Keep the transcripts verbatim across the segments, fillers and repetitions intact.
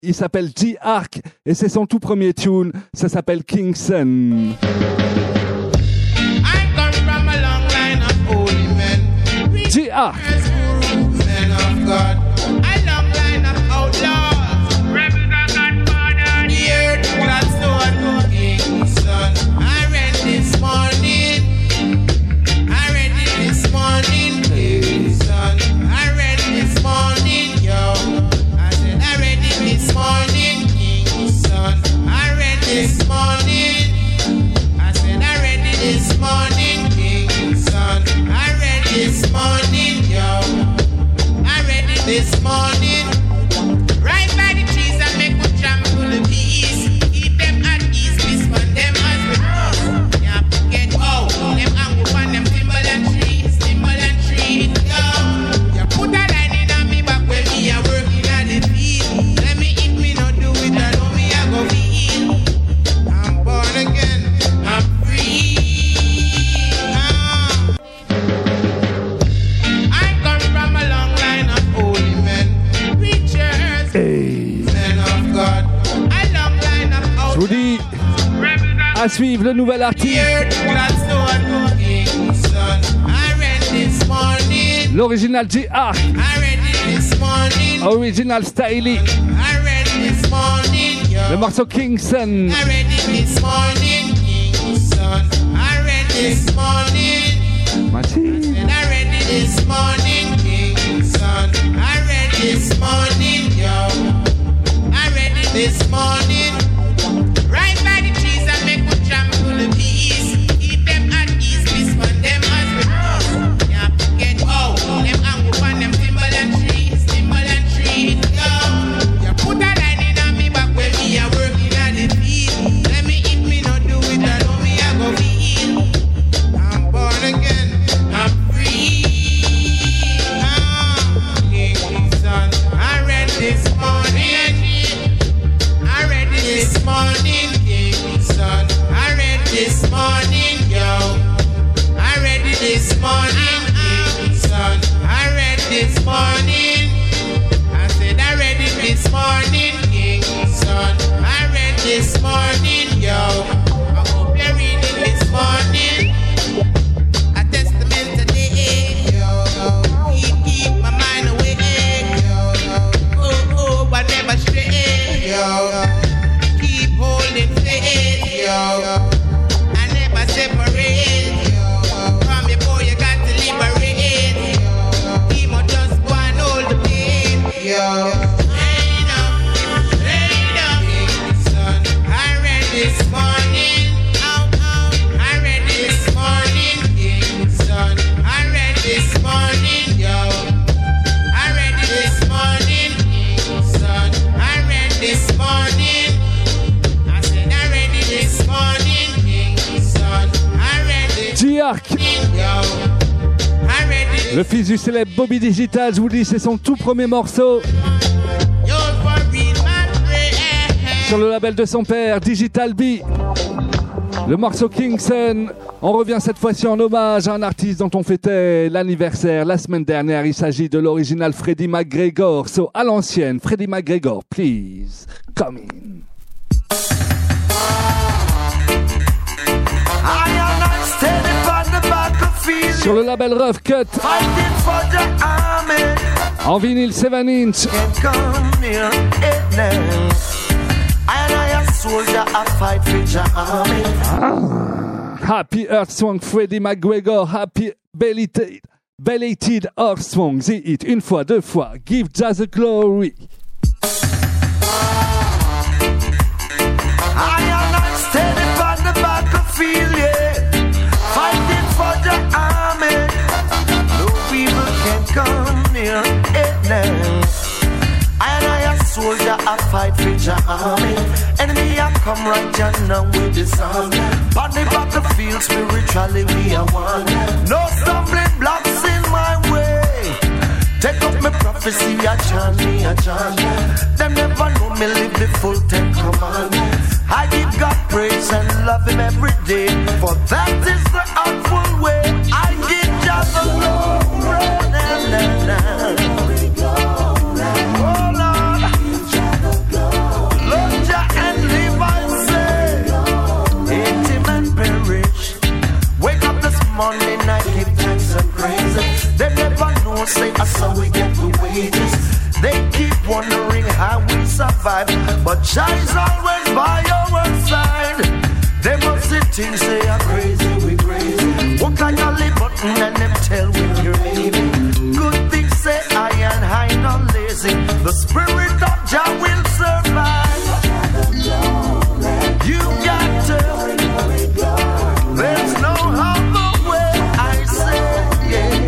il s'appelle G-Arc et c'est son tout premier tune, ça s'appelle Kingston. G-Arc. Men of God, a long line of outlaws, rebels and Godfather, the earth that stood King's son. I read this morning, I read it this morning, King's son. I read this morning, yo. I said I read it this morning, King's son. I read this morning. I said I read it this morning, King's son. I read this morning, yo. I read it this morning. Right by the trees and make them trample the bees. Keep them at ease, respond them as we peace. Can't forget, oh, them hang up on them Timberland trees, Timberland trees, yo. You put a line in on me back when me a working at the field. Let me eat, me not do it, I know me a go feel. I'm born again, I'm free. Hey. Je vous dis à suivre le nouvel artiste, l'original G-Arc, original Styly, le morceau Kingston. Merci. This morning, yo, I read it this morning. Right by the trees and make them trample the bees. Keep them at ease, respond them as we peace. Can't forget, oh, them hang up on them Timberland trees, Timberland trees, yo. You put a line in on me back when me a working at the field. Let me eat, me not do it, I know me a go feel. I'm born again, I'm free. This morning, I read it this morning, King's son. I read this morning, yo. I read it this morning, King's son. I read this morning. I said I read it this morning, King's son. I read this morning, yo. I hope you're reading this morning. A testament today, yo. Keep, keep my mind away. But never stray, yo. Keep holding faith, yo. I never separate, yo. From your boy, you got to liberate, yo. He must just go and hold the pain, yo. Straight up, straight up, son. I read this morning, oh, oh. I read this morning, son. I read this morning, yo. I read this morning. This morning, I said I read it this morning, King's son. I read it. G-Arc, le fils du célèbre Bobby Digital, je vous dis, c'est son tout premier morceau sur le label de son père, Digital B. Le morceau Kingston. On revient cette fois-ci en hommage à un artiste dont on fêtait l'anniversaire la semaine dernière. Il s'agit de l'original Freddie McGregor. So, à l'ancienne, Freddie McGregor, please, come in. Sur le label Rough Cut, en vinyle sept inch. Ah, Happy Earth Song, Freddie McGregor, Happy Belated, Belated Earth Song, The Hit, une fois, deux fois, Give Jazz the Glory. I am steady on the battlefield, yeah, fighting for the army. No people can come near it now. I am a soldier, I fight for the army. Enemy, I come right down now with this army. On the battlefield, spiritually we are one. No stumbling blocks in my way. Take up my prophecy, I chant me, I chant. Them never know me live the full Ten Commandments. I give God praise and love Him every day. For that is the helpful way. I give just the glory. Na, na, na. Oh Lord, survive, but Jai's always by our side. They must see things say I'm crazy, we crazy. What kind of lip button and them tell when you're leaving. Good things say I and I not lazy. The spirit of Jah will survive. You got to. There's no other way, I say, yeah.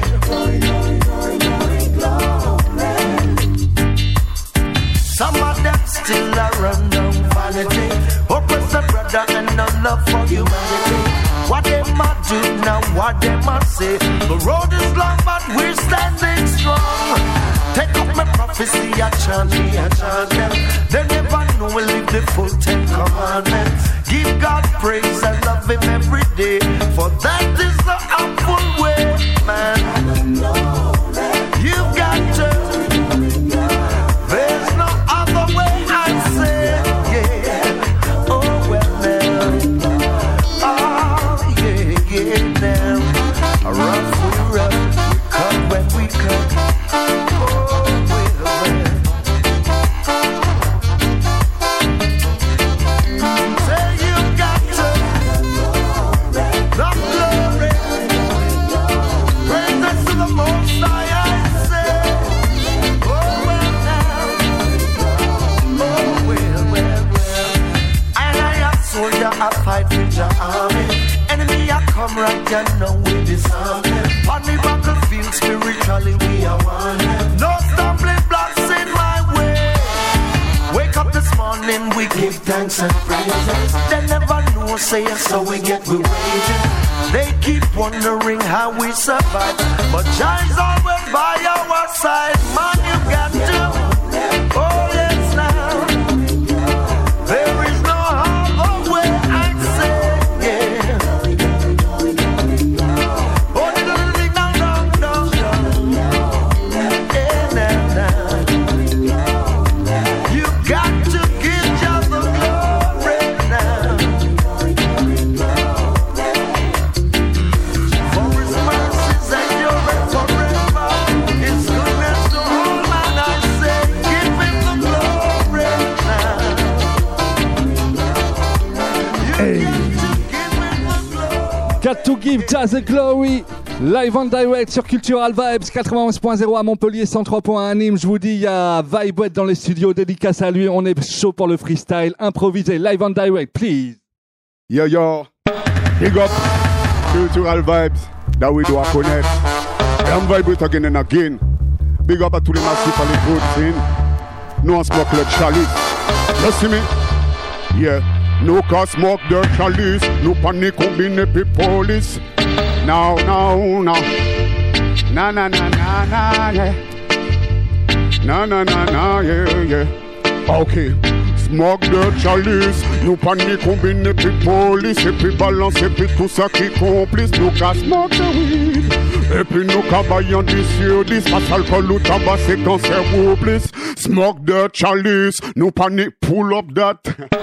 Some of them still are run down vanity. Oppress a brother and no love for humanity. What they might do now, what they might say. The road is long, but we're standing strong. Take up my prophecy, I chant me, I chant them. They never know we'll live the full Ten Commandments. Give God praise and love Him every day. For that is the helpful way, man. You got to. There's no other way, I say, yeah. Oh, well, now. Oh, yeah, yeah, now. Rough, we rough. We come when we come. I fight with your army. Enemy, I come right, you know we disarm them. On the battlefield, spiritually we are one. No stumbling blocks in my way. Wake up this morning, we give thanks and praises. They never know, say us, so we get we wages. They keep wondering how we survive, but Jai's always by our side. Man, you got to. Oh yes, now. There is no other way, I'd say, yeah. Oh, no, no, no, no, no, no. Yeah, now, now. You got to give just the glory now. For His mercies endure forever. His goodness to all man, I say, give Him the glory now. Hey. Got to give Jazz the glory. Live and direct sur Cultural Vibes quatre-vingt-onze point zéro à Montpellier, cent trois point un à Nîmes. Je vous dis, il y a Vibewet dans les studios, dédicace à lui. On est chaud pour le freestyle improvisé. Live and direct, please. Yo, yo. Big up Cultural Vibes. That we do a connect. I'm vibrate again and again. Big up à tous les massifs à l'écoute. No one smoke le chalice. You see me? Yeah. No car smoke the chalice. No panic combine pe police. No, no, no. Na, na, na, na, na, yeah. Na, na, na, na, yeah, yeah. Okay. Smoke the chalice. No panic combine pe police. Et puis balance et puis tout ça qui complice. No car smoke the weed. Et puis nous cabaillons d'ici au dix. Pas alcool ou tabac c'est cancer ou bliss. Smoke the chalice. No panic pull up that.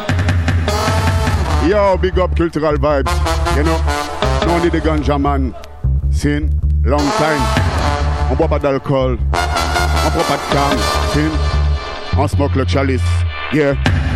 Yo, big up Cultural Vibes. You know, no need the ganja man. Sin, long time. On boit pas d'alcool. On prend pas de cam. Sin, on smoke le chalice. Yeah.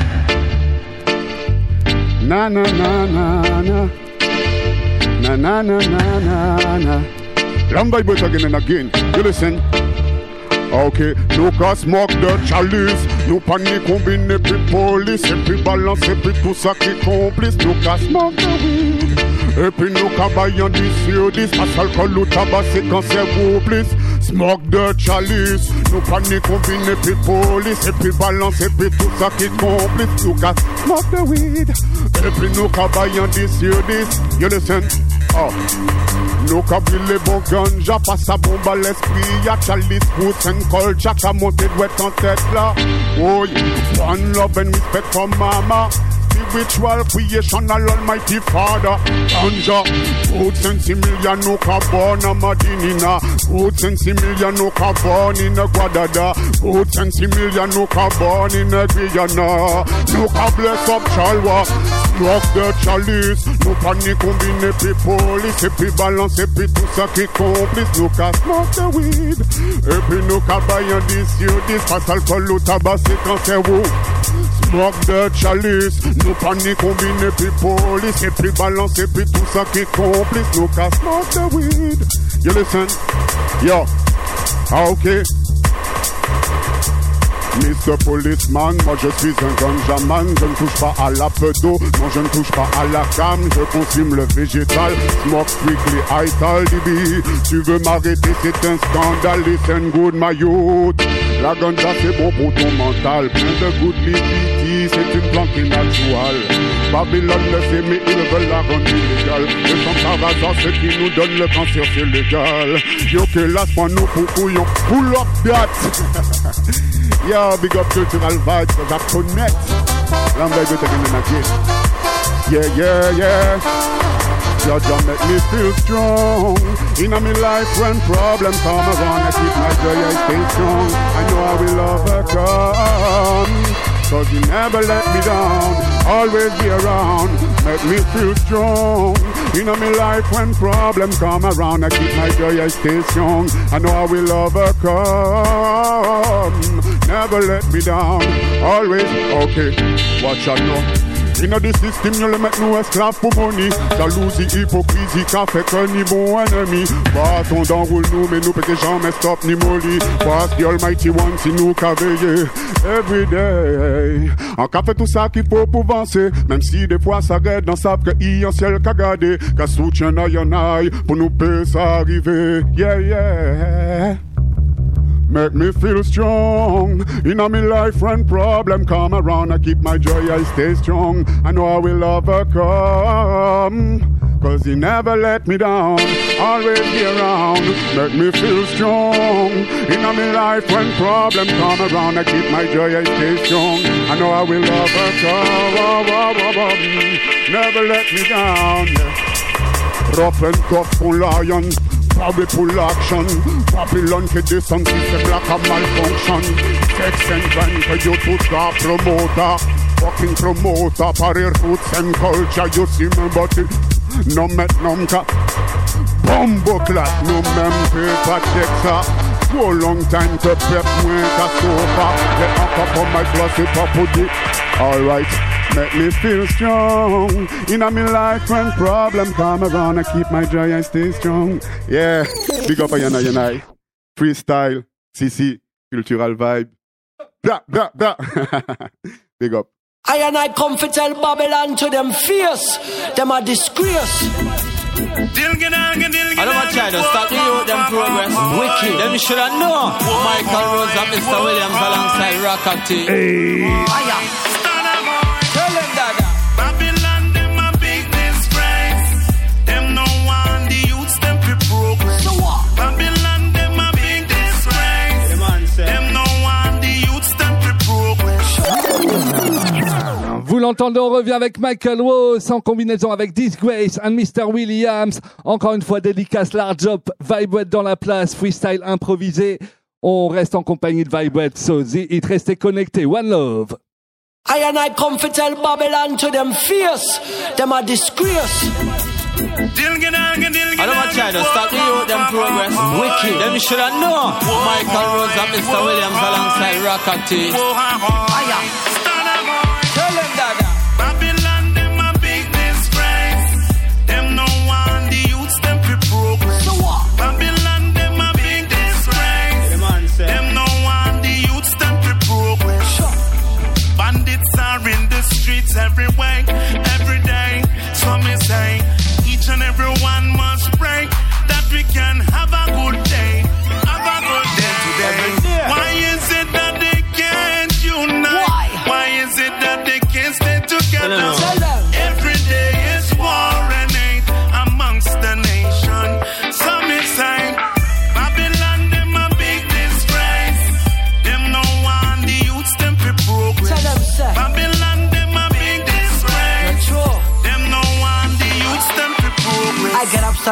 Na na na na na. Na na na na na na. Long vibe again and again. You listen. Okay, no car smoke the chalice. No panic combine puis police. Et puis balance et puis tout ça qui complice. No car smoke the weed. Et puis no cabaillons d'ici au dix. Pas alcool ou tabac c'est cancer ou bliss. Smoke the chalice. No panic combine puis police. Et puis balance et puis tout ça qui complice. No car smoke the weed. Et puis no cabaillons d'ici au dix. You listen. Oh. No cabine les bons ganja, pas sa bombe à l'esprit. Y'a chalice, roots and culture, qu'a monté douette en tête là. Oh yeah, one love and respect for mama. Spiritual creation of Almighty Father. Ganja, roots and similia no carbon a Madinina. Roots and similia no carbon in a Guadada. Roots and similia no carbon in a Guyana. No ca bless up Chalwa. Smoke the chalice. No panic combine puis police. Et puis balance et puis tout ça qui complice. No ca smoke the weed. Et puis no ca baillant d'ici ou dix. Pas alcool ou tabac c'est cancer ou. smoke the chalice. Nous panique combine puis police. Et puis balance et puis tout ça qui est complice. Nous qu'à smoke the weed. You listen? Yo. Ah, ok. Mister Policeman, moi je suis un ganjaman. Je ne touche pas à la pedo, non je ne touche pas à la cam. Je consume le végétal, smoke strictly ital D B. Tu veux m'arrêter, c'est un scandale. Listen good my youth. La ganja c'est bon pour ton mental. Plein de good liquidity, c'est une plante naturelle. Babylone le sait mais ils veulent la rendre illégale. Le sang Sarrasin, ce qui nous donne le cancer c'est légal. Yo que là pour nous pour couillons, pull up that. Yo, big up cultural vibes, cause I connect. Lambda go to the again. Yeah, yeah, yeah. Your job make me feel strong. In my life when problems come around, I keep my joy, I stay strong. I know I will overcome. Cause you never let me down, always be around, make me feel strong. In my life when problems come around, I keep my joy, I stay strong. I know I will overcome, never let me down, always, okay, watch out now. In the system, you make no esclave pour money. Jalousie, hypocrisie, qu'a fait que ni bon ennemi. Bâton d'enroule nous, mais nous peut jamais stop ni molly. Parce que Almighty One, si nous qu'a veillé every day. En qu'a fait tout ça qu'il faut pour avancer. Même si des fois ça raide, dans savent que y a un ciel qu'a gardé. Qu'a soutien aïe en aïe, pour nous peut ça arriver. Yeah, yeah. Make me feel strong. In my life when problem come around, I keep my joy, I stay strong. I know I will overcome. Cause he never let me down, always be around. Make me feel strong. In my life when problem come around, I keep my joy, I stay strong. I know I will overcome. Never let me down. Yeah. Rough and tough for lion. Probably pull action. Babylon qui descend si c'est black a malfunction. Sex and drink que you tout ça promoter. Fucking promoter. Parir roots and culture. You see me but it no met nom ka. Bombo clat no même fait pas ça. For a long time to prep moins qu'à sofa. Get up up on my class et pas pour dire. Alright. Make me feel strong. In my life when problem come around, I keep my joy, I stay strong. Yeah, big up Ayana Yanai. Freestyle, C C, cultural vibe. Blah, blah, blah. Big up. I and I come to tell Babylon to them fierce. Them a disgrace. I don't want to try to stop the youth, them progress. Wicked. Them should have known. Michael Rose and Mister Williams alongside Rocket T. Hey. Tell them that. Babylon, them a big disgrace. Them no want the youths, them to progress. So what? Babylon, them a big disgrace. The man said. Them no want the youths, them to progress. Vous l'entendez, on revient avec Michael Rose en combinaison avec Disgrace and Mister Williams. Encore une fois, dédicace large up, Vibewet dans la place, freestyle improvisé. On reste en compagnie de Vibewet, so it restez connecté. One love. I and I come to tell Babylon to them fierce. Them a disgrace. I don't want to try to stop the youth, them progress. Wicked. Them should have known. Michael Rose and Mister Williams alongside Rocket T. Tell them that. Babylon, them a big disgrace. Them no want the youths, them to progress. So what? Babylon, them a big disgrace. The man said. Them no want the youths, them to progress. Bandits are in the streets everywhere, every day. So me say, each and every one must pray that we can have a good day, have a good day today. Why is it that they can't unite? Why? Why is it that they can't stay together? Tell them. Every day is war and hate amongst the nation. So me say, Babylon, them a big disgrace. Them no want the youths, them to progress. Tell them, sir. Babylon, them a big disgrace. True. Them no want the youths, them to progress. I get up so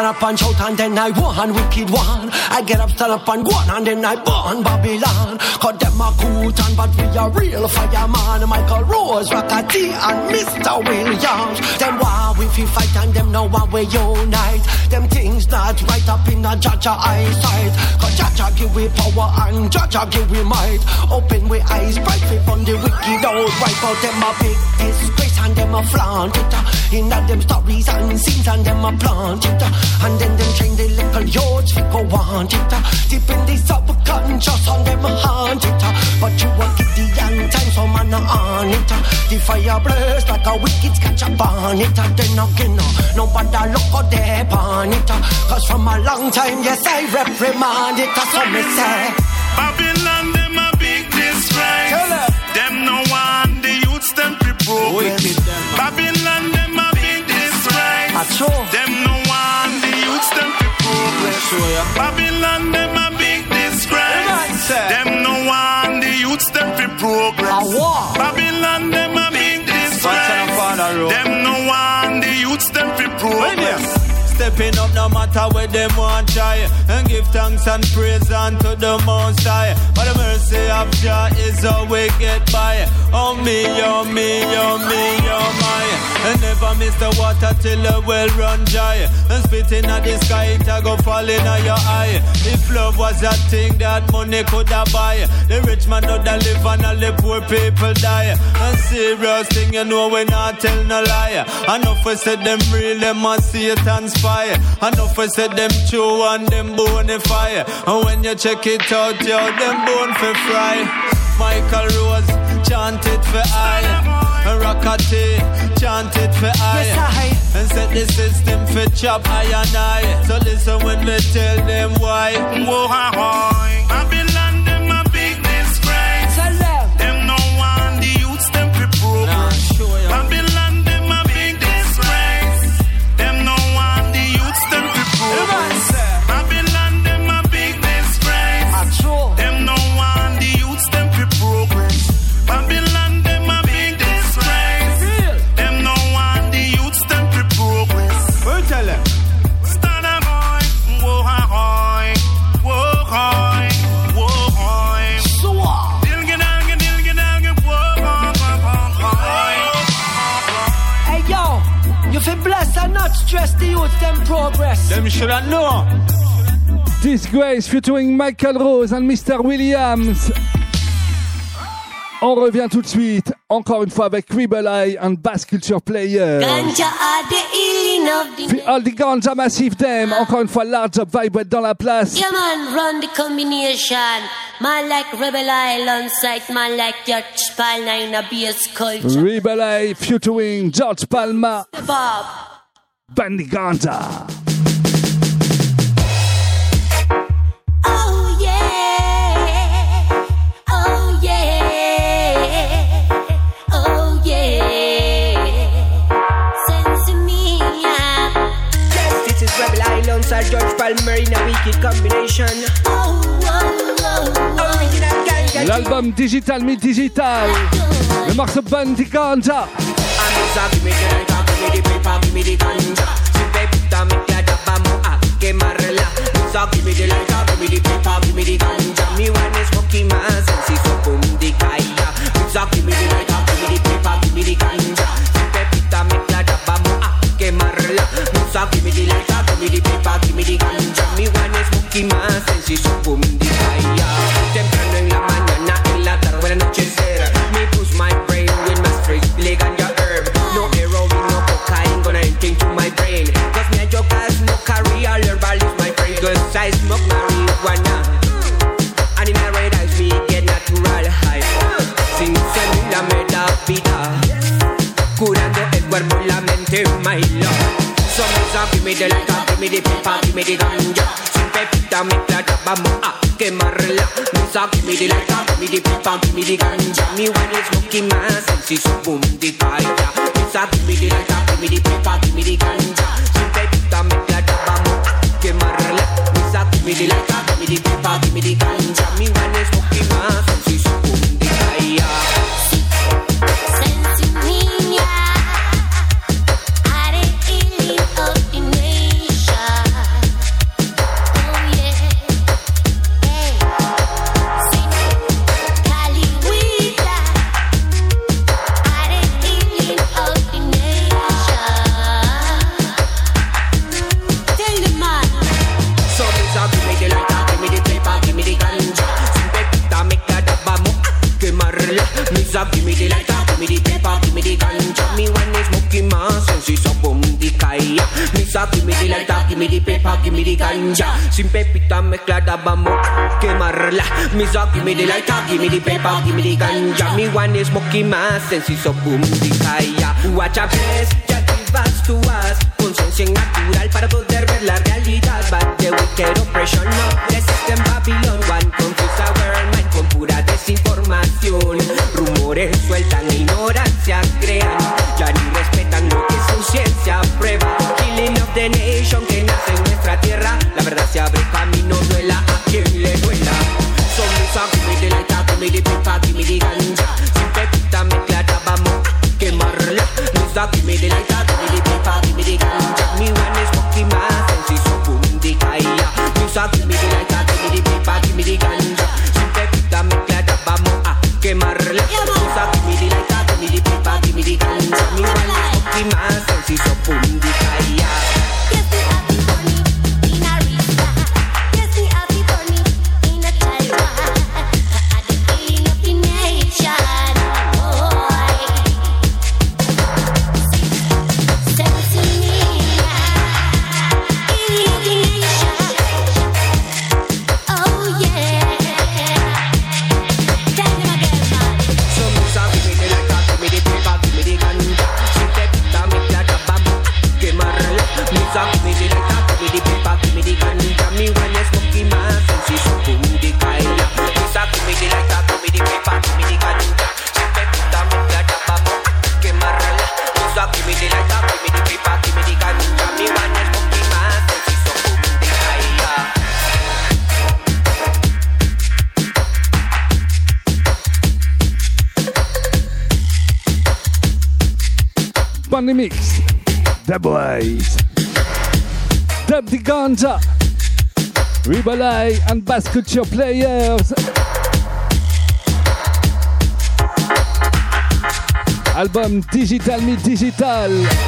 stand up and shout and then I one wicked one. I get up, stand up and one and then I burn Babylon. Cause them a good and but we a real fireman. Michael Rose, Rockety and Mister Williams. Them why we fi fight and them know why we unite. Them things not right up in a Jaja eyesight. Cause Jaja give we power and Jaja give we might. Open we eyes bright we on the wicked old right. But them a big disgrace and them a flaunt it. In that them stories and scenes and them a plant it. And then them train the little youths we go want it. Deep in the subconscious and them a haunt it. But you a get the young time so man a on it. The fire blaze like a wicked catch up on it. And then again nobody look out there on it. Cause from a long time yes I reprimand it. That's what me say. Babylon them a big disgrace. Them no one the youths them be progress. Babylon them a big disgrace. Them no one the youths them be progress. Babylon them a big disgrace. Them no one the youths them be progress. Babylon them a big disgrace. Them no one the youths them be progress. Stepping up no matter where them want try. And give thanks and praise unto the Most High. For the mercy of Jah is how we get by. Oh me, oh me, oh me, oh my. And never miss the water till the well run dry. And spitting at the sky it a go fall in your eye. If love was a thing that money could have buy, the rich man would have live and all the poor people die. And serious thing you know we not tell no lie. Enough we said them real, them a Satan's fire. Enough I said them chew and them bone fire. And when you check it out, yo, them bone for fry. Michael Rose, chant it for I. And Rockety, chant it for I. Yes, I. And set the system for chop I and I. So listen when we tell them why. Whoa, ha, ha. Babylon them a big disgrace. Them no one the youths them be progress. Nah, Babylon them a big disgrace. Them no one the youths them be progress. Babylon them a big disgrace. Them no one the youths them be progress. Babylon them a big disgrace. Them no one the youths them be progress. Who tell them? Stand a boy, whoa ha hoy, whoa hoy, whoa hoy. So what? Dilga dalga dilga dalga, whoa hoy. Hey yo, you feel blessed and not stress the youth them progress. Them shoulda know. Disgrace featuring Michael Rose and Mister Williams. On revient tout de suite, encore une fois avec Rebel Eye and Bass Culture Player. Ganja are the healing of the Puis all the Ganja Massive Them, encore une fois large up vibe dans la place. Yeah man, run the combination. Man like Rebel Eye alongside man like George Palma in a bass culture. Rebel Eye featuring George Palma. Bob. Bandy Ganja. Oh yeah. Oh yeah. Oh yeah. Sensimilla. Yes, this is Rebel Eye alongside George Palmer in a wicked combination. Oh, oh, oh. Original ganja. L'album Digital Me Digital. Le morceau Bandy Ganja. Give me the lighter, give me the paper, give me the ganja. Si pepita me clada, vamos a quemarla. So give me the lighter, give me the paper, give me the ganja. Me want is smoky man, sexy so boom the kaya. So give me the lighter, give me the paper, give me the ganja. Si pepita me clada, vamos a quemarla. So give me the lighter, give me the paper, give me the ganja. Me want is smoky man, sexy so boom the kaya. Temprano en la mañana, en la tarde, buena noche será. Me push my brain with my straight leg ganja herb. No heroin, no cocaine, gonna anything to my brain. Cause me a jokers, no carry all herbal is my brain. Cause I smoke marijuana. And in a red eyes, we get natural high. Sin célula me da vida. Curando el cuerpo y la mente, my love. So me so give me the lighter, give me the paper, give me the ganja. Sin pepita me clada, vamos a quemarla. Me so give me the lighter, give me the paper, give me the ganja. Me want is smoky man, sexy so boom the fire. Me so give me the lighter, give me the paper, give me the ganja. Sin pepita me clada, vamos a quemarla. Me so give me the lighter, give me the paper, give me the ganja. Me want is smoky man, sexy so boom the fire. Sensimilla. Are the healing of the nation. me the paper, give me the ganja. Me one is smoking my senses up boom the kaya. Me sa give me the lighter, give me the paper, give me the ganja. Sin pepita mezclada vamos a quemarla. Me sa give me the lighter, give me the paper, give me the ganja. Me one is smoking my senses up boom the kaya. Watch a place, ya give us to us. Conciencia natural para poder ver la realidad. But the wicked oppression of the system Babylon. One confuse our mind con pura desinformación. Rumores sueltan e ignorancia crean. Ya ni respetan lo que su ciencia prueba. Killing of the nation que nace en nuestra tierra. La verdad se abre camino, duela a quien le duela. Son mis give me the lighter, give me the paper, give me the ganja. Sin pepita mezclada vamos a quemarla. Musa give me the lighter, give me the paper, give me the ganja. Me one is smoking my senses so boom the kaya. Musa give me the lighter, give me the paper, give me the ganja. Sin pepita mezclada vamos a quemarla. Musa give me the lighter, give me the paper, give me the ganja. Me one is smoking my senses so boom the kaya. Bunny Mix, The Boys, Dub the Ganja, Ribalai and Bass Culture Players. Album Digital Me Digital.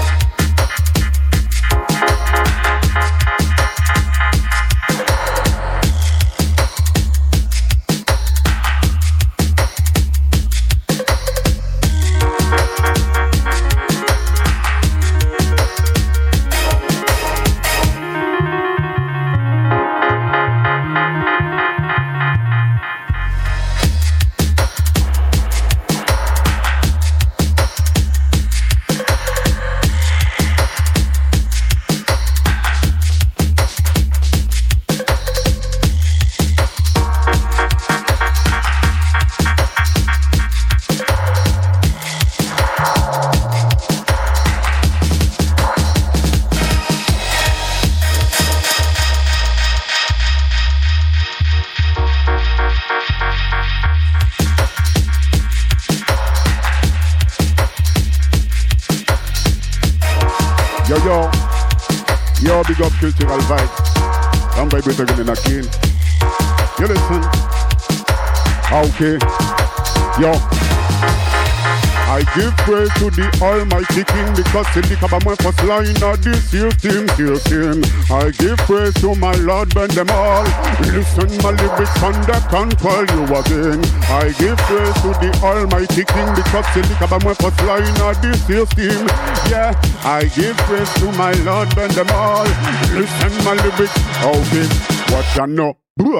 Big up cultural vibes. I'm vibrating again and again. You listen. Okay. Yo. I give praise to the Almighty King because the liquor by my first line of this year's team, year's team. I give praise to my Lord when them all listen my lyrics under control you again. I give praise to the Almighty King because the liquor by my first line of this year's team. Yeah, I give praise to my Lord when them all listen my lyrics. Okay, what you know?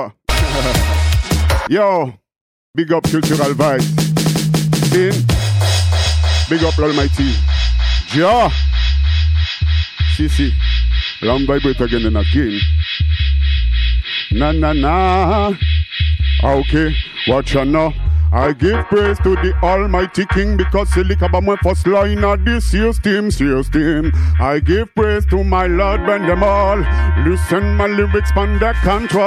Yo, big up cultural vibes. In. Big up Almighty. Ja. See, see. Long vibrate again and again. Na na na. Okay, watch ya now. I give praise to the Almighty King because he lick about my first line of this year's team, year's team. I give praise to my Lord when them all listen my lyrics under control.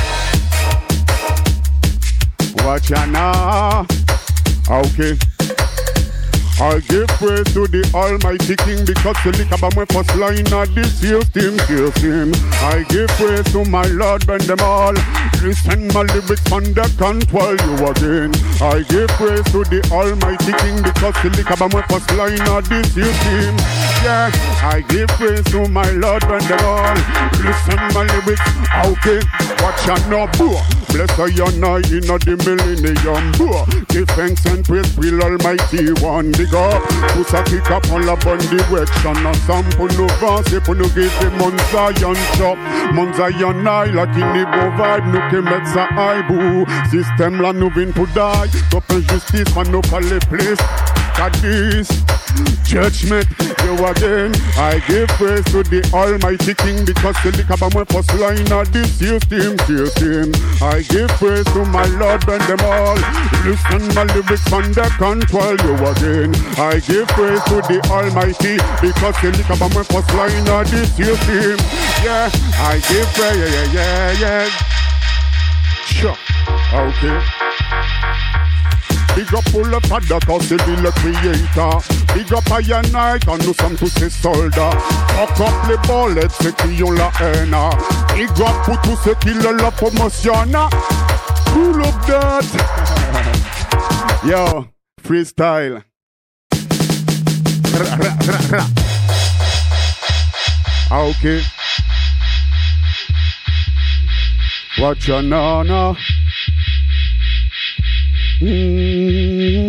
Watch ya now. Okay. I give praise to the Almighty King because he lick about my first line of this year's team, year's team. I give praise to my Lord when them all listen my lyrics under control you again. I give praise to the Almighty King because he lick about my first line of this year's team. Yeah, I give praise to my Lord when them all listen my lyrics. Okay, watch out now, boo. Bless I and I in the millennium. Give thanks and praise to Almighty One. Big up, put a kick up on la bonne direction. A sample no vance, pour nous give the Mount Zion chop. Mount Zion I, la qui n'est beau vibe, nous qui met sa aïbou. Système la nous vin pour die. Top injustice, man, nous pas les place. Got this judgment, you again. I give praise to the Almighty King because the liquor by my first line of this system, system. I give praise to my Lord and them all. Listen my lyrics under control, you again. I give praise to the Almighty because the liquor by my first line of this system. Yeah, I give praise, yeah, yeah, yeah, yeah. Sure, okay. Big up all the father cause they be the creator. Big up I and I can do some to say soldier. Fuck up les bullets, c'est qui ont la haine. Big up pour tous ceux qui le la promotionnent. Pull up that. Yo, freestyle. Ah, ok. Watch your nana. Mm.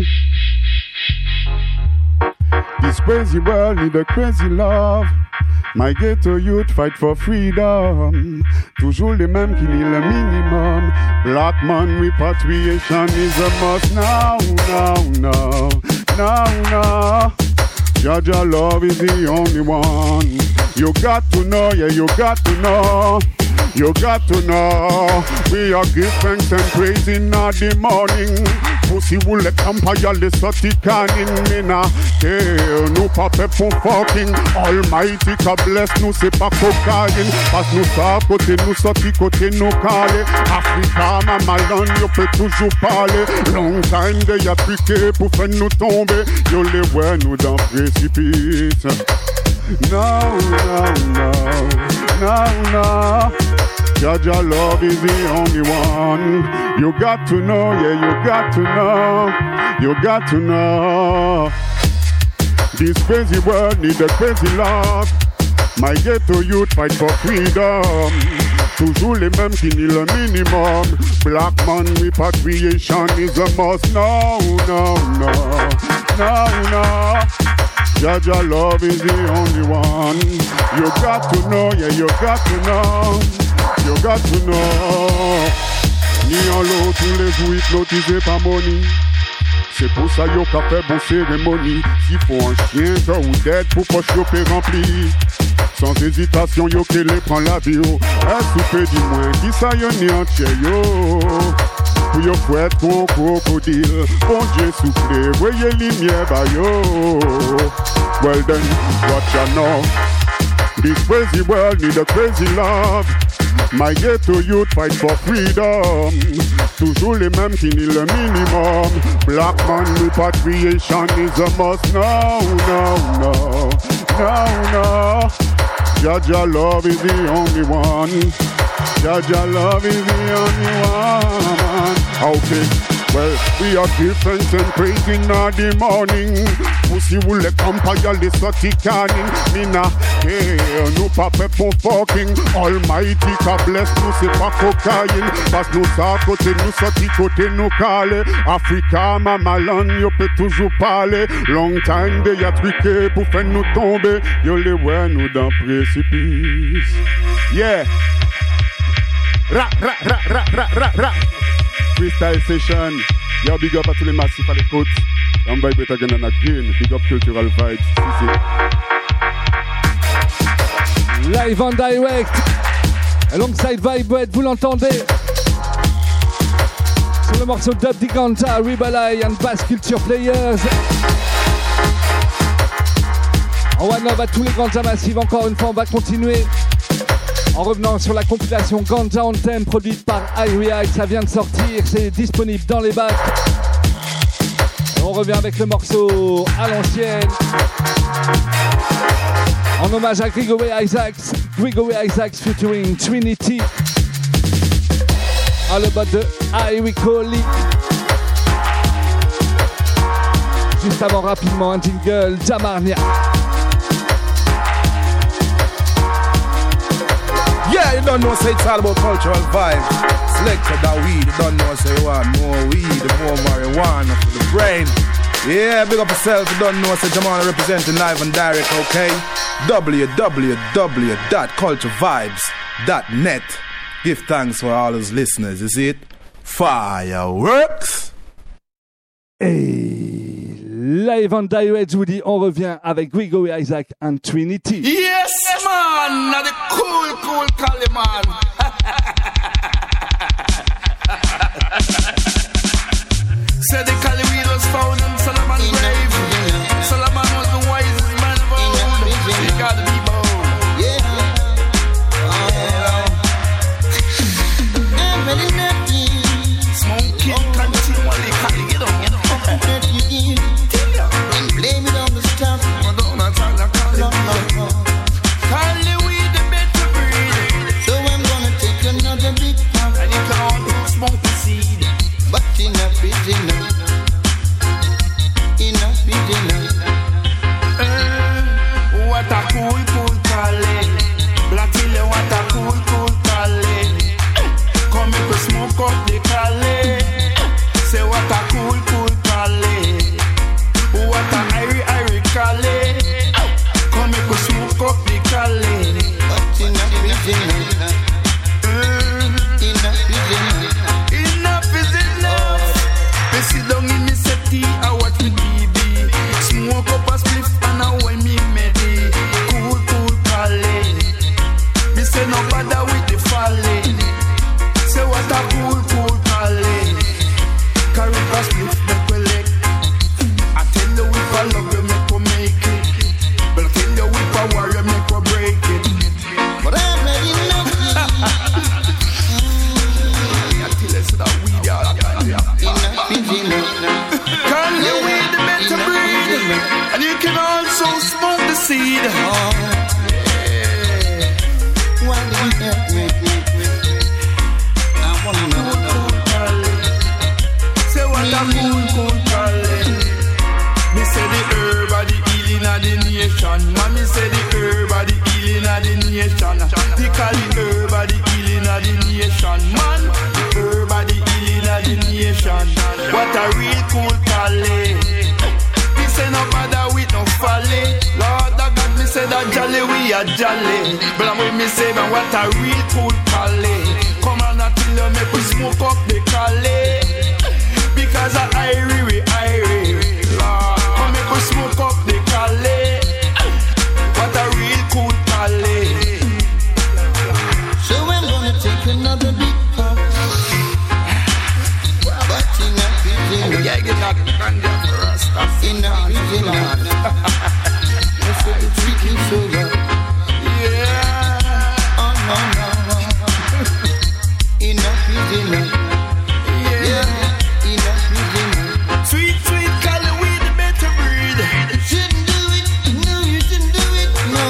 This crazy world need a crazy love. My ghetto youth fight for freedom. Toujours les mêmes qui need le minimum. Black man repatriation is a must now, now, now, now, now. Jaja love is the only one. You got to know, yeah, you got to know. You got to know, we are give thanks and praise in the morning. Pussy will let empire les sorti canin mina. Hey, nous pas fait pour fucking. Almighty ka bless nous c'est pas cocaïne. Parce nous ça côté nous sorti côté nous calé. Africa ma malon yo peut toujours parler. Long time de y a piqué pour faire nous tomber. Yo les ouais nous dans précipice. No, no, no, no, no. Jaja love is the only one. You got to know, yeah, you got to know. You got to know. This crazy world need a crazy love. My ghetto youth fight for freedom. Toujours les mêmes qui need le minimum. Black man repatriation is a must. No, no, no, no, no. Jaja love is the only one. You got to know, yeah, you got to know. You got to know. Ni en l'eau tous les jours hypnotisés par Money. C'est pour ça yo qu'a fait bon cérémonie. S'il faut un chien, ça ou d'être pour poche yo peut remplir. Sans hésitation yo qu'elle prend la bio. Un souper du moins qui ça yo ni entier yo. Pour yo fouette pour crocodile. Bon Dieu soufflé, voyez lumière ba yo. Well then, what you know? This crazy world need a crazy love. My ghetto youth fight for freedom. Toujours les mêmes qui need le minimum. Black man repatriation is a must. No, no, no, no, no. Jaja love is the only one. Jaja love is the only one. Okay. Well, we are different and praising in the morning. Pussy will let empire les sorti canin. Mina, hey, nous pas fait pour fucking. Almighty ka bless nous c'est pas cocaïne. Parce nous ça côté nous sorti côté nous calé. Africa ma malon yo peut toujours parler. Long time de y a truqué pour faire nous tomber. Yo les ouais nous dans précipice. Yeah. Ra ra ra ra ra ra ra. Freestyle session. Yo, big up à tous les massifs à l'écoute. On va être again and again. Big up Cultural Vibes. Live en direct. Alongside Vibe, vous l'entendez. Sur le morceau Dub Diganta, Rebel Eye and Bass Culture Players. En one love à tous les Ganja Massive. Encore une fois, on va continuer. En revenant sur la compilation Ganja Anthem produite par iReact, ça vient de sortir, c'est disponible dans les bacs. Et on revient avec le morceau à l'ancienne. En hommage à Gregory Isaacs, Gregory Isaacs featuring Trinity. À le bas de I Recall Lee. Juste avant rapidement un jingle, Jamarnia. Yeah, you don't know, say it's all about cultural vibes. Selector that weed, you don't know, say you want more weed, more marijuana for the brain. Yeah, big up yourself, you don't know, say Jamal representing live and direct, okay? w w w dot culture vibes dot net. Give thanks for all those listeners, you see it? Fireworks! Hey, live on direct, je vous dis, on revient avec Guigo et Isaac and Trinity. Yes, man! Now the cool, cool Cali, man! Said the Cali weed was found in Solomon grave. Solomon was the wisest man of old. He got to be bold. Yeah. I'm ready nothing. Smoking continually. Cali, get on, get on. And blame it on the stuff. Madonna, Tana, Cali. Cali weed, the better breed. So I'm gonna take another big puff. And you can all smoke the seed. But enough is enough. Enough is enough. Uh, what a cool, cool Cali. Black Hill, what a cool, cool Cali. Come make us smoke up the Cali. Say what a cool, cool Cali. What a airy, airy Cali. Come make us smoke up the Cali. But enough is enough. Uh, enough is enough. Enough is enough. They sit down in the city, I watch me T V. Smoke up a spliff and I wear me medi. Cool, cool Cali. Me say no bother with the folly. Say what a cool, cool Cali. Carry a spliff, make we lick. I tell you if I love you, make we make it. But I tell you if I warrior, make we break it. But I'm not enough. Can you weed the better breed? And you can also smoke the seed. Oh, yeah. Why did you help me? I wanna know. Say what a cool, cool Cali. Me say the herb of the healing of the nation. Man, me say the herb of the healing of the nation. They call the herb of the healing of the nation. Man, the herb of the healing of the nation. What a real cool Cali. Me say no bother with no folly. Lord of God, me say that jolly we are jolly. But I'm with me say man, what a real cool Cali. Come on until you make we smoke up the Cali. Because I irie we irie. Lord, come make we smoke up the Cali. What a real cool Cali. So I'm gonna take another big puff. But enough is enough. Yeah, get that ganja for us. Enough is enough. I said the treat you so well. Yeah. Oh no no no. Enough is enough. Yeah. Enough is enough. Sweet sweet Cali weed, the better breed. You shouldn't do it. No, you shouldn't do it. No.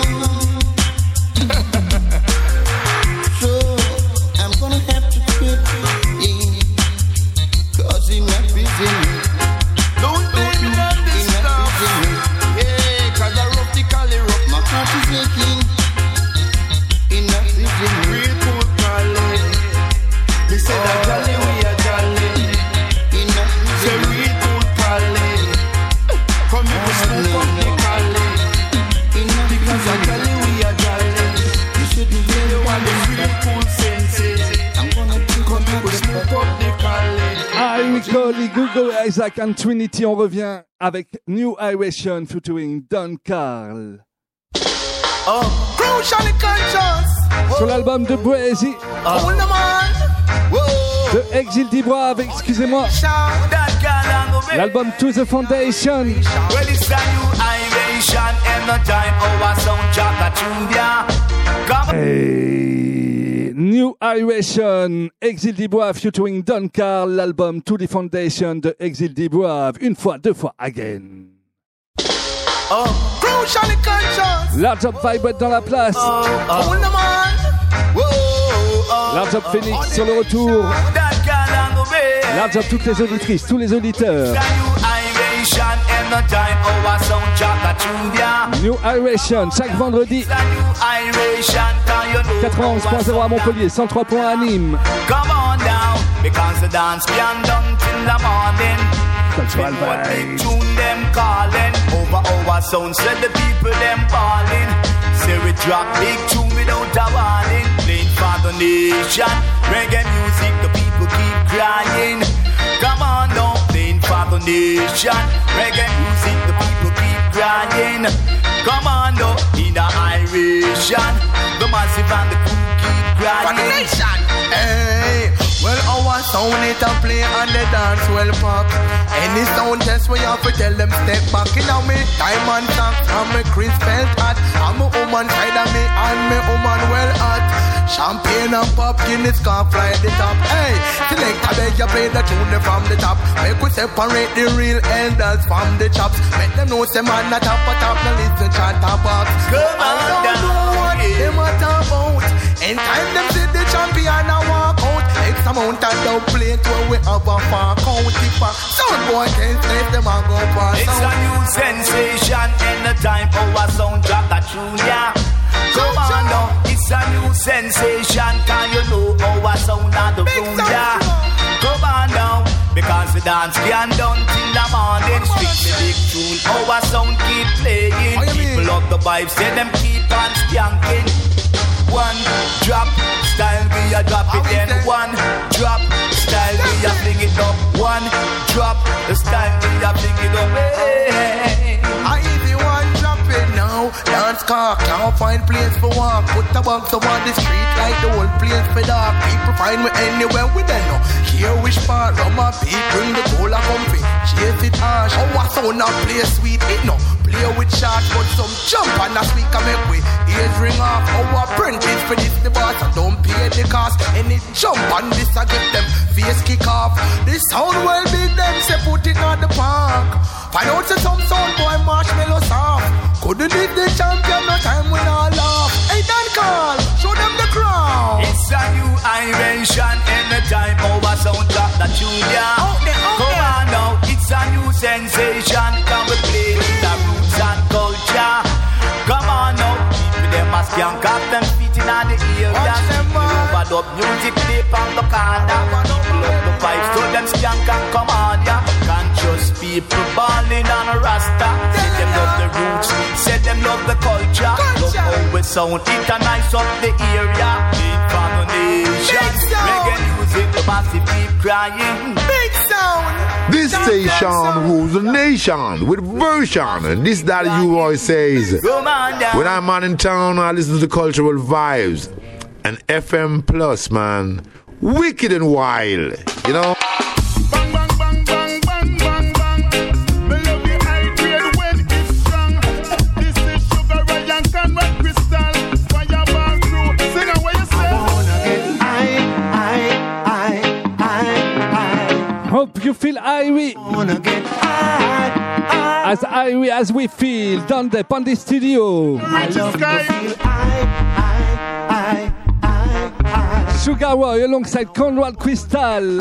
So I'm gonna have to quit. Yeah. Cause enough is enough. Don't blame me on this stuff. Yeah, cause I rough the Cali rough. My heart is aching. Enough is enough. Real cool Cali. They say that jolly we are jolly. Enough is say real cool Cali. Come here, we smoke up the Cali. Enough because I jolly we are jolly. You shouldn't be the one the real cool senses. I'm gonna come here, we smoke up the Cali. I recall Guigo et Isaac and Trinity. On revient avec New Iration featuring Don Carl. Oh, crucially conscious. Sur l'album de Brazy. Oh, the man. Whoa. De Exil d'Ivoire, excusez-moi. L'album To The Foundation. Well, it's a new Iration and the time our soundtrack a tune, yeah. Hey, New Iration, Exil d'Ivoire featuring Don Carl, l'album To The Foundation de Exil d'Ivoire. Une fois, deux fois, again. Oh, crucially conscious. Large Up Vibrate dans la place. Oh, oh. Oh, the man. Whoa, oh. Large Up Phoenix sur le retour. Large Up toutes les auditrices, tous les auditeurs. New Iration, chaque vendredi. quatre-vingt-onze point zéro à Montpellier, cent trois point à Nîmes. Come on down. because the dance can done till the morning. Cultural What big vibes. tune them calling, over our sound said the people them balling. Say we drop big tune without a warning, playing for the nation. Reggae music, the people keep crying. Come on now, playing for the nation. Reggae music, the people keep crying. Come on now, in the Irish, the massive and the crew keep crying. For the nation, hey. Well, our sound it a play on the dance well park. Any sound test we have to tell them step back. In a me diamond socks and me Chris felt hot. I'm a woman side of me and me woman well hot. Champagne and pop, Guinness can't fly the top. Hey, select a beg you play the tune from the top. Make we separate the real elders from the chops. Make them know say man a top a top, no listen chatter box. Come on I don't know what them a talk about. In time them see the champion a walk out. X amount of dub plate where we have a far count. If a sound boy can't save them a go pass It's out. a new sensation anytime our sound drop a tune, yeah. Come on now, it's a new sensation. Can you know our sound on the road, yeah? Come on now, because the dance can done till the morning. Strictly big tune, our sound keep playing. People love the vibes, say them keep on skanking. One drop, style we a drop it then. One drop, style we a fling it up. One drop, the style we a fling it up. Hey. I easy one drop it now. Dance car can't find place for walk. Put the box up on the street like the whole place for dark. People find me anywhere with them now. Here which part of my beat bring the cola comfy. Chase it harsh. Oh, I sound not play sweet it no. Play with shots but some jump and a squeak and make way. Ears ring off. Oh, apprentice for this the boss. I don't pay the cost. Any jump on this I get them face kick off. This sound well big them say put it on the park. Find out say some sound boy marshmallow soft. Couldn't leave the champion no time when I laugh. Hey Dan Carl, show them the crowd. It's a new invention anytime our sound drop the tune, yeah. Out there, out Come there. on now, it's a new sensation. Can we play with the roots and culture? Come on now, people them a skank off them feet in the ear. Watch them, We man. overdub music play from the corner. People love the vibes, so them skank and come on, yeah. Conscious people balling on a rasta. Say them love the roots, say them love the culture. Love how we sound, it a nice up the area. Big from the nation, Big sound. reggae music, the massive keep crying. Big sound. This station rules the nation with version. This Daddy U always says. Come on down. When I'm on in town, I listen to cultural vibes. And F M Plus, man. Wicked and wild. You know? Bang, bang, bang, bang, bang, bang, bang. Me love the high grade when it's strong. This is Sugar Ray and Conrad Crystal. Fireball crew. Sing it what you say. Hope you feel irie. As irie as we feel. Down there on the studio. Sugar Roy alongside Conrad Crystal.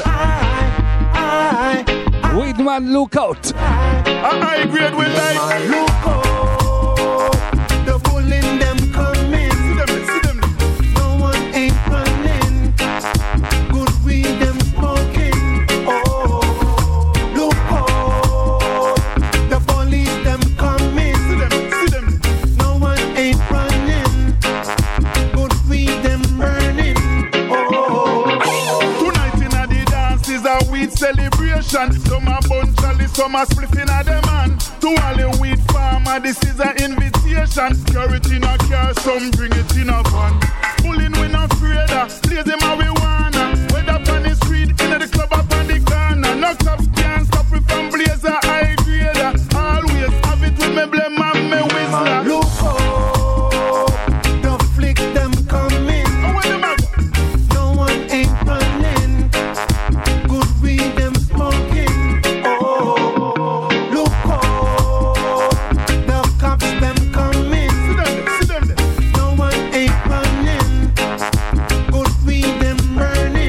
Weedman Lookout. High grade we like. Look out, the bull in them coming. See them, see them. No one ain't running. Good weed them smoking. Oh, look out, the police them coming. See them, see them. No one ain't running. Good weed them burning. Oh, Tonight in a the dance is a weed celebration. Some a bun chalice, some a spliff in a them hand. To all the weed farmer, this is an invitation. Carry it in a car, some bring it in a van. Pulling we not afraid of, blazing marijuana. Whether on the street, in the club, up on the corner. No cops can't stop me from blaze a high grader. Always have it with me blame and me whistler. look out, the flick them coming. Oh, where them a go? No one ain't running. Good weed them smoking. Oh, look out, the cops them coming. See them, see them there. No one ain't running. Good weed them burning.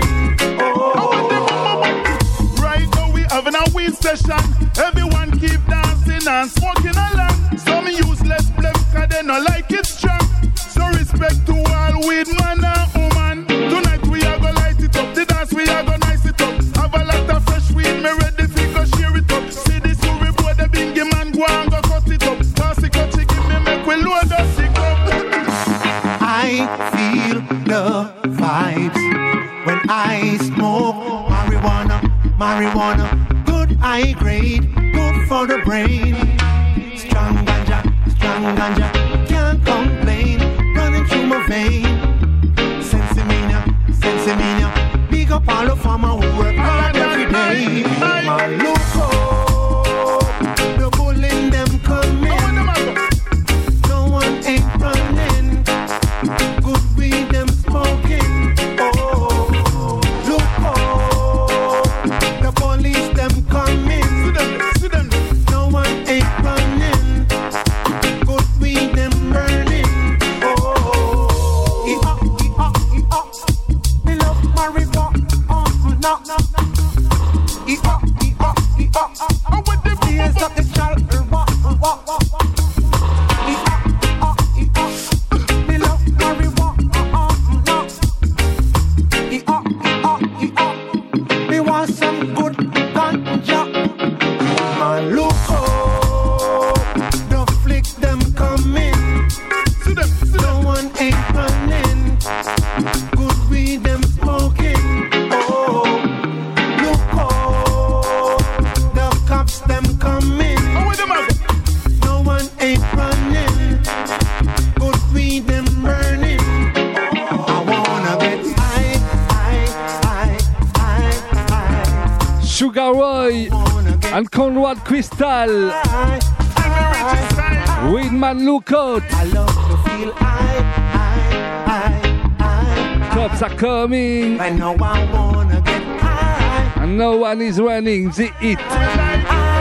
Oh, Right now we having a weed session. Everyone keep dancing and smoking along. Some useless blame cause they not like it strong. So respect to all weed man and woman. Tonight we are gonna light it up. The dance we are gonna nice it up. marijuana, good high grade, good for the brain. Strong ganja, strong ganja, can't complain. Running through my vein. Sensimania, sensimania, big up all the farmer who work hard every day. My loco, the bull in them coming. No one ain't running. Good weed them smoking. Oh, loco, the police them coming. See them, see them. No one ain't running. Good weed them burning. Oh, e up, e up, e up. Me love marijuana. Oh, no, no, no. E up, e up, e up. Oh, with the tears of the child. Walk, walk, walk. E up, e up, e up. Me love marijuana. Oh, no. E up, e up, e up. Me want some good ganja. My loco, the flick them coming. See them, see them. No one ain't running. Good weed them smoking. Oh, loco, the cops them coming. Oh, wait a minute. No one ain't running. Good weed them burning. I wanna get high, high, high, high, high. Sugar Roy Wanna get and Conrad Crystal. high, high. Weedman Lookout. I love to feel high, high, high, high. Cops are coming. Right now I wanna get high, And no one is running the hit. high.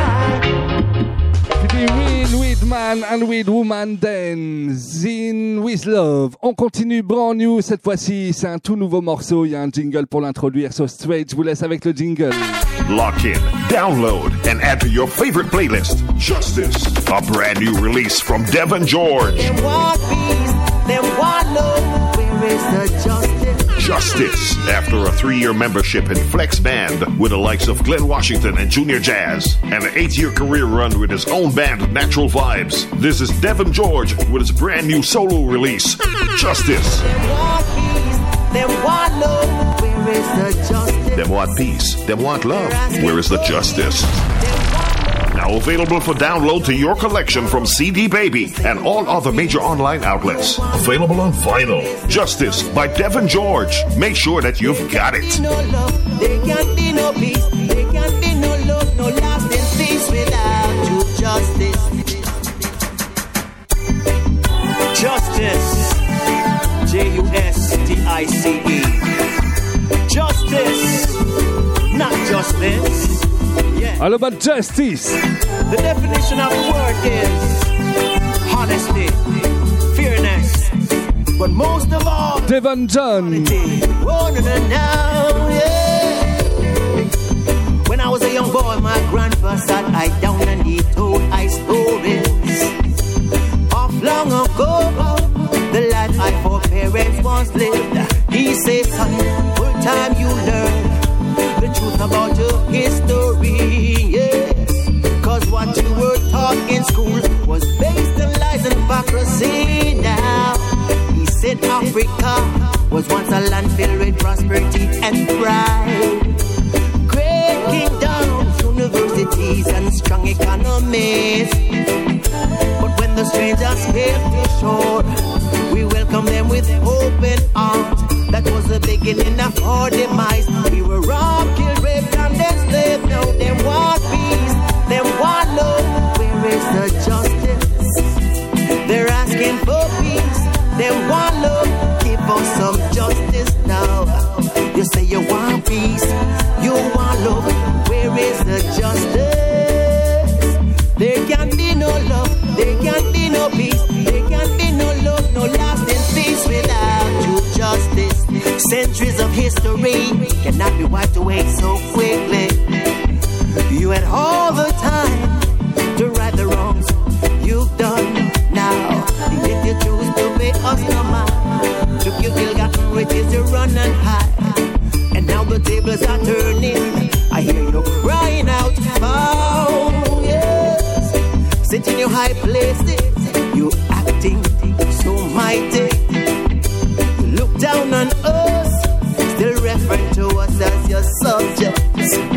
The real weed man and weed woman then. Zin with love. On continue brand new cette fois-ci. C'est un tout nouveau morceau. Il y a un jingle pour l'introduire. So straight, je vous laisse avec le jingle. Lock in, download, and add to your favorite playlist. Justice, a brand new release from Devin George. Them want peace, them want love. Where is the justice? Justice, after a three-year membership in Flex Band with the likes of Glenn Washington and Junior Jazz, and an eight-year career run with his own band, Natural Vibes. This is Devin George with his brand new solo release, Justice. Them want peace, them want love. Where is the justice? Them want peace, them want love. Where is the justice? Now available for download to your collection from C D Baby and all other major online outlets. Available on vinyl. Justice by Devin George. Make sure that you've got it. No love, there can't be no peace. There can't be no love, no lasting peace without true justice. Justice, J U S T I C E. Justice, not justice. Yeah. All about justice. The definition of the word is honesty, fairness, but most of all, Devin John. Oh, no, no, no, yeah. When I was a young boy, my grandpa sat I down and he told I stories of long ago, the life I for parents once lived. He said, son, full time you learn the truth about your history, yeah. Cause what you were taught in school was based on lies and hypocrisy now. He said Africa was once a land filled with prosperity and pride. Great kingdoms, universities and strong economies. But when the strangers came to shore, we welcomed them with open arms. That was the beginning of our demise. We were robbed, killed, raped, and enslaved. Now them want peace, them want love. Where is the justice? They're asking for peace, them want love. Give us some justice now. You say you want peace, you want love. Where is the justice? There can't be no love, there can't be no peace, there can't be no love, no lasting peace without true justice. Centuries of history cannot be wiped away so quickly. You had all the time to right the wrongs you've done. Now, if you choose to pay us no mind, took your ill-gotten riches, you run and hide. And now the tables are turning. I hear you crying out, oh, yes. Sit in your high places, you acting so mighty. You look down on us, still referring to us as your subjects.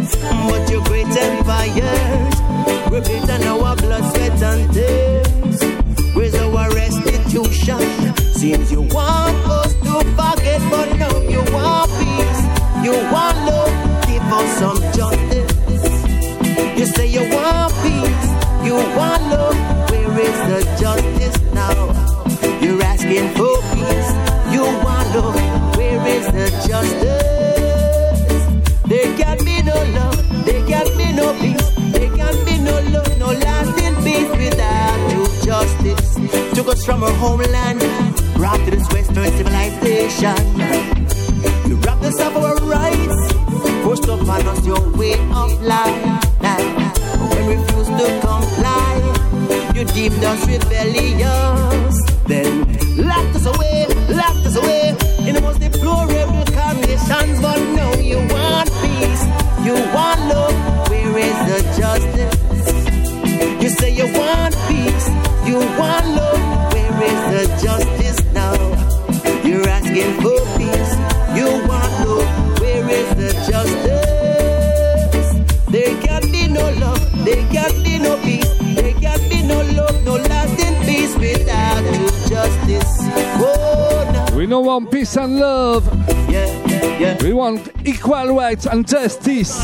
But your great empires were built on our blood, sweat, and tears. Where's our restitution? Seems you want us to forget, but now you want peace. You want love, give us some justice. You say you want peace, you want love. Where is the justice now? You're asking for peace, you want love. Where is the justice? There can be no love, there can be no peace, there can be no love, no lasting peace without true justice. Took us from our homeland, brought to this Western civilization. You robbed us of our rights, forced upon us your way of life. But when we refused to comply, you deemed us rebellious. Then locked us away, locked us away in the most deplorable conditions. But now you want peace, you want love. Where is the justice? You say you want peace, you want love. Where is the justice now? You're asking for peace, you want love. Where is the justice? There can be no love, there can be no peace, there can be no love, no lasting peace without true justice. Oh, no. We don't want peace and love. Yeah, yeah, yeah. We want equal rights and justice.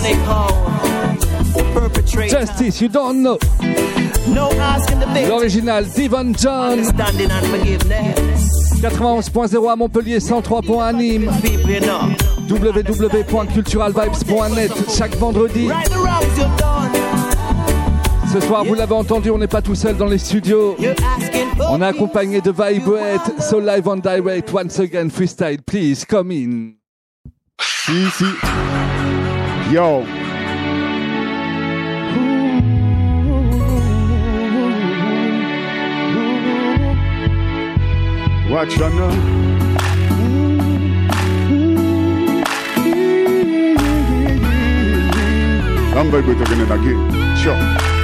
Justice, you don't know. No asking the victim. L'original Devon John. Understanding and forgiveness. quatre-vingt-onze point zéro à Montpellier, cent trois point un à Nîmes. w w w point cultural vibes point net chaque vendredi. Ce soir, vous l'avez entendu, on n'est pas tout seul dans les studios. On est accompagné de Vibrate, so live on direct, once again, freestyle, please, come in. Si, si. Yo. Watch on now. I'm going to go again. Sure.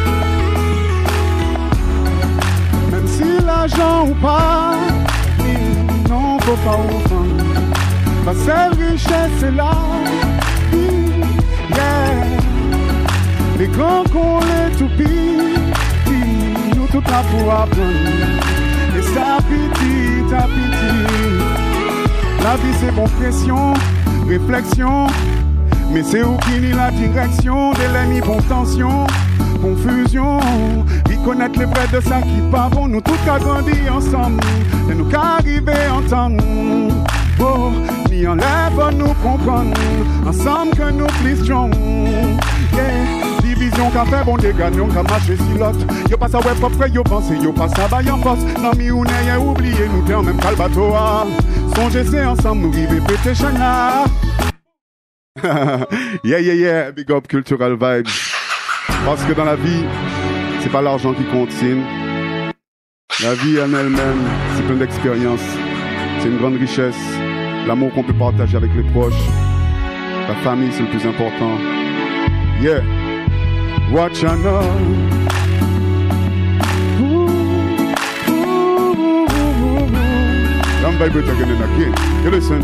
Même si l'argent ou pas, non, faut pas offendre. Ma seule richesse, c'est la vie. Yeah. Les grands qu'on les tout petits, nous tout là pour apprendre. Et ça petit à petit. La vie c'est bon pression, réflexion. Mais c'est où qui nie la direction de l'ennemi, bon tension, confusion. Reconnaître les vrais de ça qui pas bon. Nous tous qu'à grandir ensemble. Et nous qu'à arriver en temps. Oh, ni enlève nous comprendre. Ensemble que nous plus strong. Yeah. Division qu'a fait bon dégâts, nous qu'a marché si l'autre. Yo pas ça ouais propre, yo pense, yo pas ça va y'en poste. Non mi ou n'ayez oublié, nous t'es en même qu'à le bateau. Songez c'est ensemble, nous river pété chana. Yeah yeah yeah, big up Cultural Vibes. Parce que dans la vie, c'est pas l'argent qui compte, la vie en elle-même, c'est plein d'expériences. C'est une grande richesse. L'amour qu'on peut partager avec les proches. La famille, c'est le plus important. Yeah. Watch out now. I'm vibrating again and again. You listen.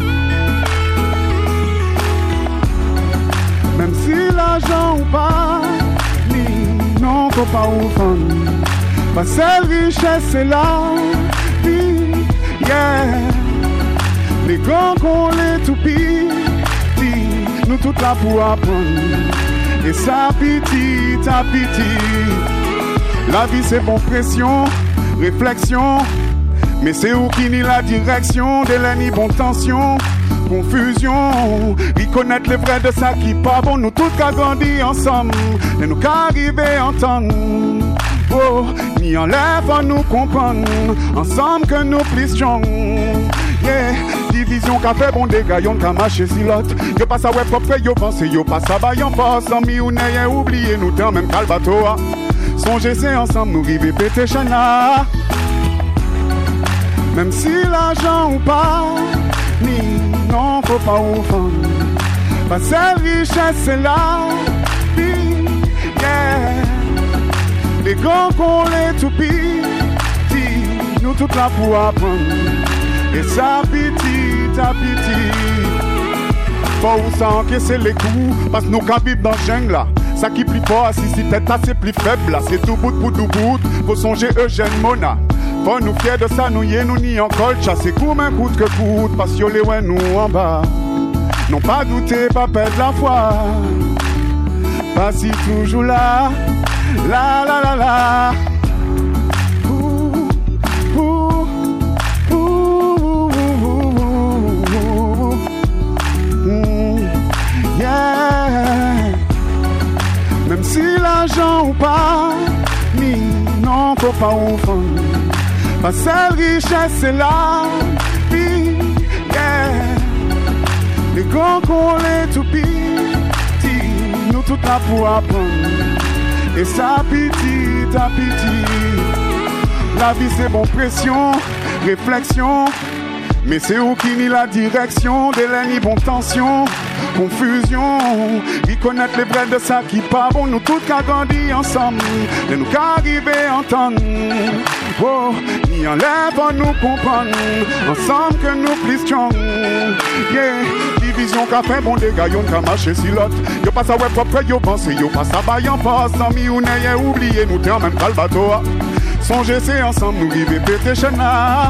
Même si l'argent ou pas, ni non, faut pas offendre. Ma seule richesse, c'est la vie. Yeah. Les grands qu'on les tout petits, nous tous là pour apprendre. Et ça petit à petit. La vie c'est bon pression, réflexion. Mais c'est où qui nie la direction de l'ennemi, bon tension, confusion. Reconnaître les vrais de ça qui pas bon. Nous tous qu'à grandir ensemble. Et nous qu'à arriver en temps. Oh, ni enlève à nous comprendre. Ensemble que nous plus strong. Yeah. Division qu'a fait bon dégâts, y'en qu'a marché si l'autre. Yo pas ça ouais propre, yo pense, yo pas ça va y'en passe. Sans mi ou n'ayez oublié, nous t'en même qu'à le bateau. Songez c'est ensemble, nous river pété chana. Même si l'argent ou pas, ni non, faut pas offendre. Ma seule richesse, c'est la vie. Yeah. Les grands qu'on les tout petits, nous tous là pour apprendre. Et ça petit à petit. Faut s'encaisser les coups, parce que nous qu'à vivre dans la jungle là. ça qui plie fort, si si tête assez plus faible, là c'est tout bout pour tout bout. Faut songer Eugène Mona. Faut nous fier de ça, nous y est, nous ni en col, chasser comme un coûte que coûte, parce que les ouais nous en bas. Non pas douter, pas perdre la foi. Pas si toujours là, la la la la. Ouh, ouh, ouh, ouh, ouh, yeah. Même si l'argent ou pas, ni non faut pas offendre. Ma seule richesse c'est la vie, yeah. Les grands qu'on les tout petits, nous tout là pour apprendre. Et ça petit à petit. La vie c'est bon pression, réflexion. Mais c'est où qui nie la direction, délai ni bon tension, confusion. Reconnaître les vrais de ça qui pas bon, nous tous qu'à grandir ensemble. Et nous qu'à arriver à entendre. Oh, ni enlève à nous comprendre. Ensemble que nous plus strong. Yeah, division qu'a fait bon dégâts, y'on qu'a marché si l'autre. Yo pas ça ouais propre, yo pense, yo pas ça baillant pas. Sans mi ou n'ayez oublié, nous t'es en même pas le bateau. Songez c'est ensemble, nous vivons pété chenard.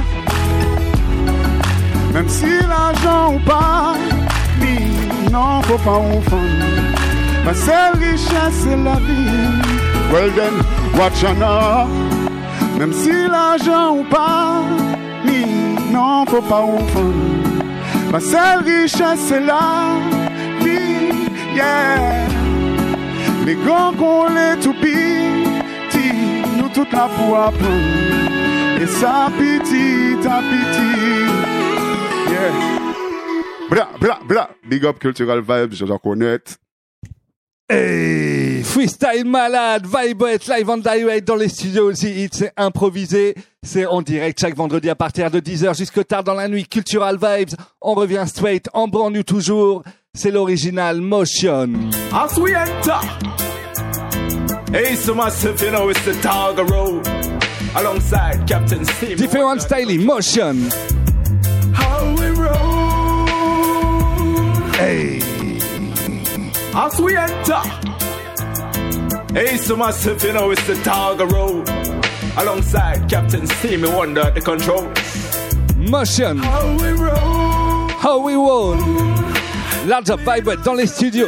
Même si l'argent ou pas, ni non faut pas offendre. Ma seule richesse c'est la vie. Well then, watch out. Même si l'argent ou pas, ni non faut pas offendre. Ma seule richesse c'est la vie, yeah. Les grands qu'on les tout petits, nous tout là pour apprendre. Et ça petit à petit. Yeah. Bla bla bla. Big up Cultural Vibes, je dois connaître. Hey, freestyle malade, Vibette live on direct dans les studios aussi. C'est improvisé, c'est en direct chaque vendredi à partir de dix heures jusque tard dans la nuit. Cultural Vibes, on revient straight, en brand new toujours. C'est l'original Motion. As we enter, hey, so massive, you know, it's the Targa Road alongside Captain Steve. Different style, Motion. How we roll. Hey. As we enter, hey, so massive, you know, it's the Targa Road alongside Captain Stevie Wonder at the control. Motion. How we roll. How we roll. Large up Vibette dans les studios.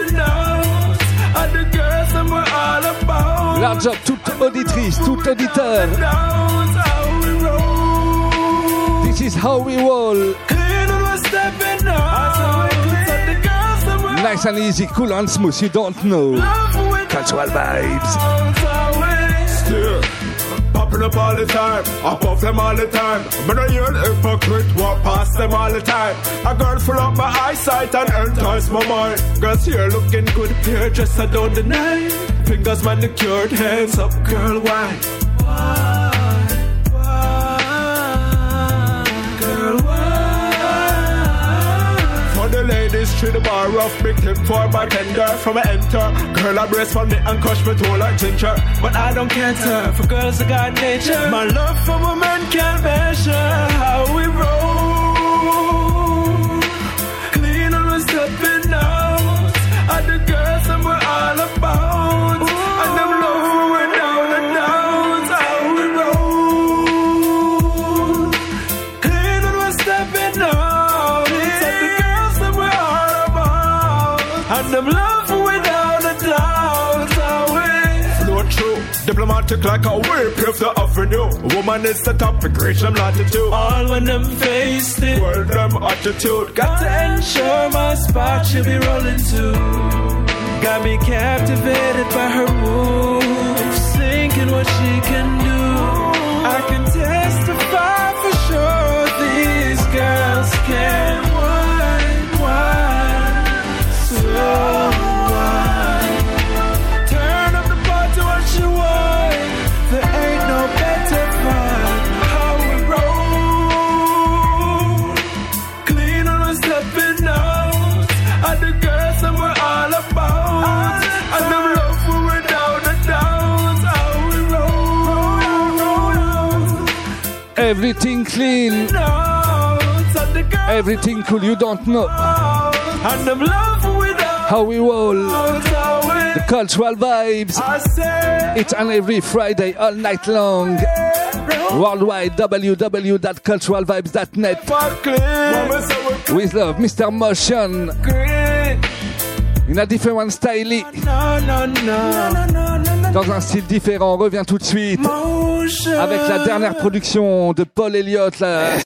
Large up toute auditrice, tout auditeur. This is how we roll. Nice and easy, cool and smooth, you don't know. Cultural Vibes. Still popping up all the time, I puff them all the time. But I hear an hypocrite walk past them all the time. A girl full of my eyesight and entice my mind. Girls here looking good, hair just I don't deny. Fingers manicured, hands up, girl, why? Why? Why? Girl, why? The ladies treat the bar rough, big tip for bartender. From a enter, girl I brace for me and crush me tall like ginger. But I don't cater for girls that got nature. My love for women can't measure how we roll. Clean on us stepping out, and the girls that we're all about. And them love when we're down and down, how we roll. Clean on us stepping out. And them love without a doubt, always. Flow true, diplomatic like a whip of the avenue. Woman is the topic, reach them latitude. All when them faced it, world them attitude. Got to ensure my spot she'll be rolling too. Got me captivated by her moves, thinking what she can do. I can testify for sure these girls can wine, wine. Turn up the party what you want. There ain't no better fun. How we roll. Clean on us stepping out. And the girls that we're all about. And them love when we're down and down. How we roll. Everything clean. Everything cool, you don't know. And them love without. How we roll. How we The cultural vibes. Each and every Friday, all night long. Worldwide, w w w dot cultural vibes dot net. With love, Mister Motion. In a different style. Dans un style différent, on revient tout de suite avec la dernière production de Paul Elliott, la